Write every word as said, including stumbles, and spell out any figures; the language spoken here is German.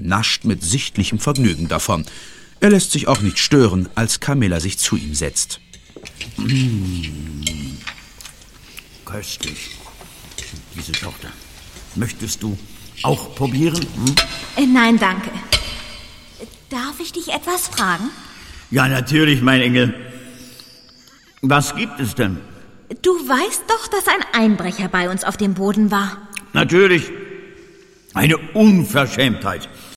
nascht mit sichtlichem Vergnügen davon. Er lässt sich auch nicht stören, als Camilla sich zu ihm setzt. Mmh. Köstlich. Diese Tochter. Möchtest du auch probieren? Hm? Äh, nein, danke. Darf ich dich etwas fragen? Ja, natürlich, mein Engel. Was gibt es denn? Du weißt doch, dass ein Einbrecher bei uns auf dem Boden war. Natürlich. Eine Unverschämtheit.